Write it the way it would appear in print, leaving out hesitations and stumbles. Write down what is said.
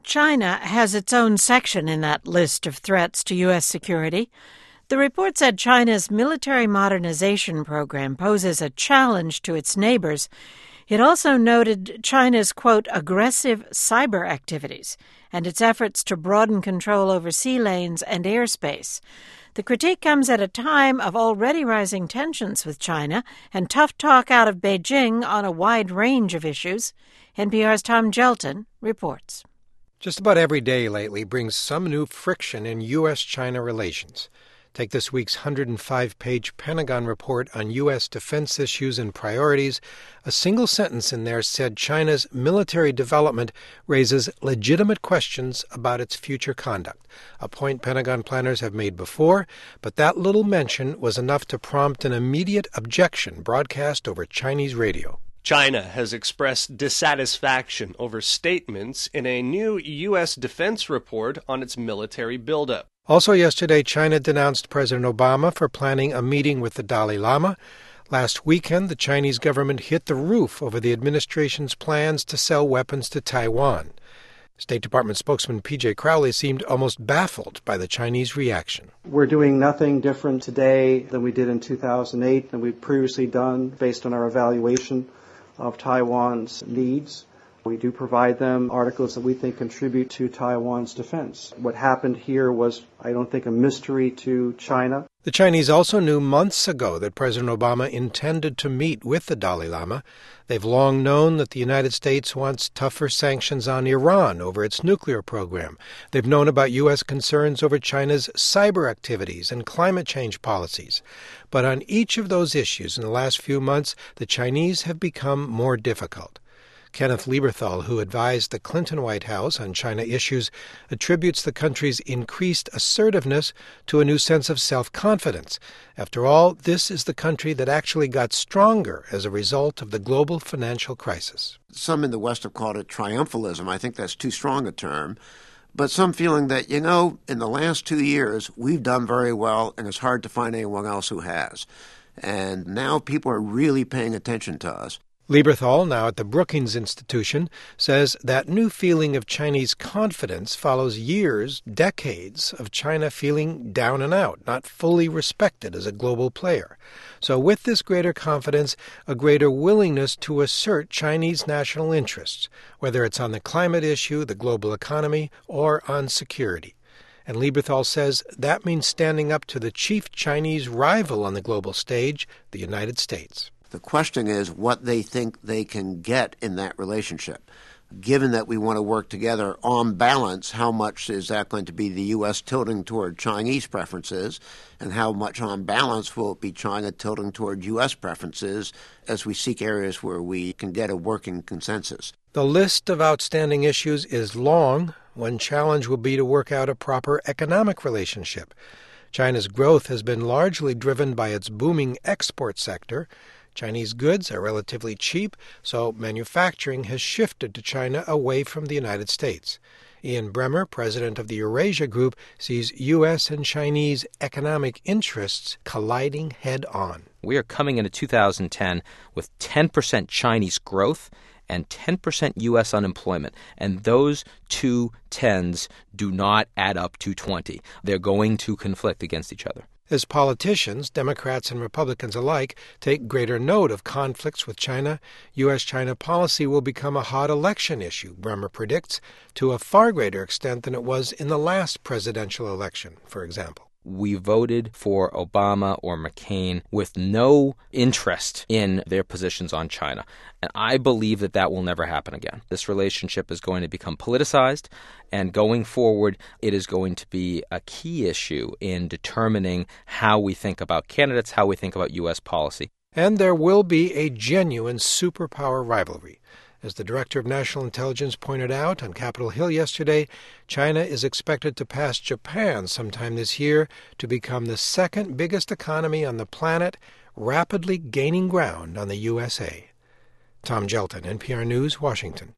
China has its own section in that list of threats to U.S. security. The report said China's military modernization program poses a challenge to its neighbors. It also noted China's, quote, aggressive cyber activities and its efforts to broaden control over sea lanes and airspace. The critique comes at a time of already rising tensions with China and tough talk out of Beijing on a wide range of issues. NPR's Tom Gelton reports. Just about every day lately brings some new friction in U.S.-China relations. Take this week's 105-page Pentagon report on U.S. defense issues and priorities. A single sentence in there said China's military development raises legitimate questions about its future conduct, a point Pentagon planners have made before, but that little mention was enough to prompt an immediate objection broadcast over Chinese radio. China has expressed dissatisfaction over statements in a new U.S. defense report on its military buildup. Also yesterday, China denounced President Obama for planning a meeting with the Dalai Lama. Last weekend, the Chinese government hit the roof over the administration's plans to sell weapons to Taiwan. State Department spokesman P.J. Crowley seemed almost baffled by the Chinese reaction. We're doing nothing different today than we did in 2008 than we've previously done based on our evaluation of Taiwan's needs. We do provide them articles that we think contribute to Taiwan's defense. What happened here was, I don't think, a mystery to China. The Chinese also knew months ago that President Obama intended to meet with the Dalai Lama. They've long known that the United States wants tougher sanctions on Iran over its nuclear program. They've known about U.S. concerns over China's cyber activities and climate change policies. But on each of those issues in the last few months, the Chinese have become more difficult. Kenneth Lieberthal, who advised the Clinton White House on China issues, attributes the country's increased assertiveness to a new sense of self-confidence. After all, this is the country that actually got stronger as a result of the global financial crisis. Some in the West have called it triumphalism. I think that's too strong a term. But some feeling that, in the last 2 years, we've done very well, and it's hard to find anyone else who has. And now people are really paying attention to us. Lieberthal, now at the Brookings Institution, says that new feeling of Chinese confidence follows years, decades, of China feeling down and out, not fully respected as a global player. So with this greater confidence, a greater willingness to assert Chinese national interests, whether it's on the climate issue, the global economy, or on security. And Lieberthal says that means standing up to the chief Chinese rival on the global stage, the United States. The question is what they think they can get in that relationship. Given that we want to work together on balance, how much is that going to be the U.S. tilting toward Chinese preferences, and how much on balance will it be China tilting toward U.S. preferences as we seek areas where we can get a working consensus? The list of outstanding issues is long. One challenge will be to work out a proper economic relationship. China's growth has been largely driven by its booming export sector. Chinese goods are relatively cheap, so manufacturing has shifted to China away from the United States. Ian Bremmer, president of the Eurasia Group, sees U.S. and Chinese economic interests colliding head-on. We are coming into 2010 with 10% Chinese growth and 10% U.S. unemployment. And those two tens do not add up to 20. They're going to conflict against each other. As politicians, Democrats and Republicans alike, take greater note of conflicts with China, U.S.-China policy will become a hot election issue, Bremmer predicts, to a far greater extent than it was in the last presidential election, for example. We voted for Obama or McCain with no interest in their positions on China. And I believe that that will never happen again. This relationship is going to become politicized, and going forward, it is going to be a key issue in determining how we think about candidates, how we think about U.S. policy. And there will be a genuine superpower rivalry. As the Director of National Intelligence pointed out on Capitol Hill yesterday, China is expected to pass Japan sometime this year to become the second biggest economy on the planet, rapidly gaining ground on the USA. Tom Gelton, NPR News, Washington.